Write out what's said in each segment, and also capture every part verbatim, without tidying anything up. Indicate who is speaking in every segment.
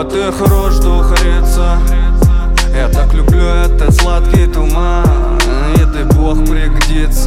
Speaker 1: А ты хорош духарица. Я так люблю этот сладкий туман. И ты Бог пригодится,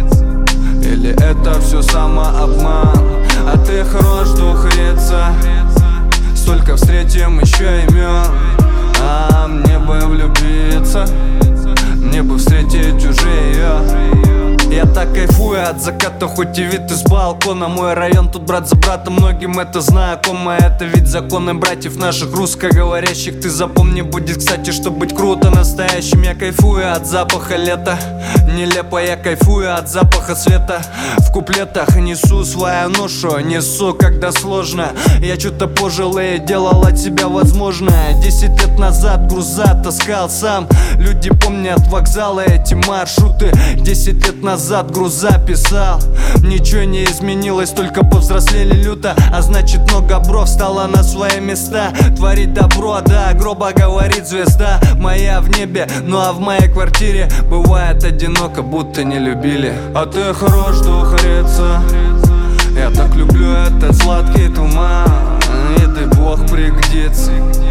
Speaker 1: или это все самообман? А ты хорош духарица. Столько встретим еще имен, а мне бы влюбиться, мне бы встретить уже ее. Я так кайфую от заката, хоть и вид из балкона. Мой район тут брат за брата, многим это знакомо. Это ведь законы братьев наших русскоговорящих. Ты запомни, будет кстати, что быть круто настоящим. Я кайфую от запаха лета, нелепо я кайфую от запаха света. В куплетах несу свою ношу, несу, когда сложно. Я что-то пожил и делал от себя возможное. Десять лет назад груза таскал сам. Люди помнят вокзалы, эти маршруты. Десять лет назад груза писал. Ничего не изменилось, только повзрослели люто. А значит много бро встало на свои места. Творить добро, да, гроба говорит звезда моя в небе, ну а в моей квартире бывает одиноко, будто не любили. А ты хорош духарица. Я так люблю этот сладкий туман. И ты Бог пригодится,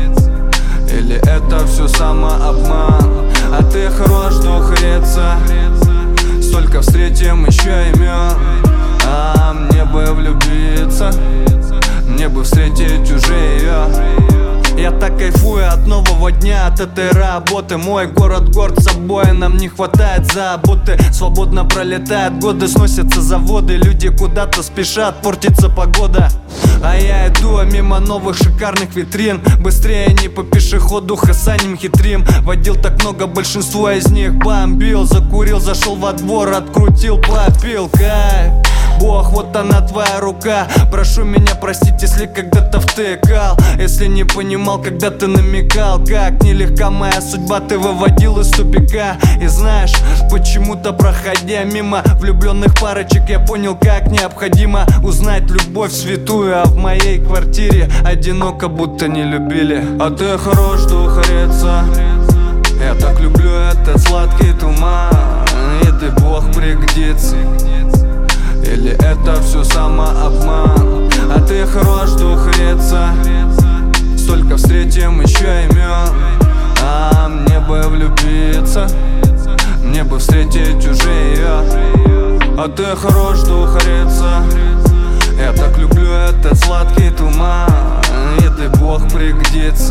Speaker 1: или это все самообман? А ты хорош духарица. Столько встретим еще имен, а мне бы влюбиться, мне бы встретить уже ее. Я так кайфую от нового дня, от этой работы. Мой город горд собой, нам не хватает заботы. Свободно пролетают годы, сносятся заводы. Люди куда-то спешат, портится погода. А я иду мимо новых шикарных витрин. Быстрее не по пешеходу, хасаним хитрим. Водил так много, большинство из них бомбил. Закурил, зашел во двор, открутил, попил, кайф. Бог, вот она твоя рука. Прошу меня простить, если когда-то втыкал, если не понимал, когда ты намекал. Как нелегка моя судьба, ты выводил из тупика. И знаешь, почему-то проходя мимо влюбленных парочек, я понял, как необходимо узнать любовь святую. А в моей квартире одиноко, будто не любили. А ты хорош духарица. Я так люблю этот сладкий туман. И ты Бог пригодится, или это все самообман? А ты хорош духарица. Столько встретим еще имен, а мне бы влюбиться, мне бы встретить уже ее. А ты хорош духарица. Я так люблю этот сладкий туман. И ты Бог пригодится,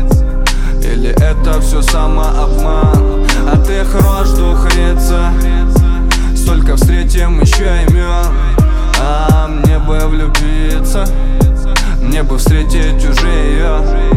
Speaker 1: или это все самообман? А ты хорош духарица. Столько встретим еще имен, а мне бы влюбиться, мне бы встретить уже ее.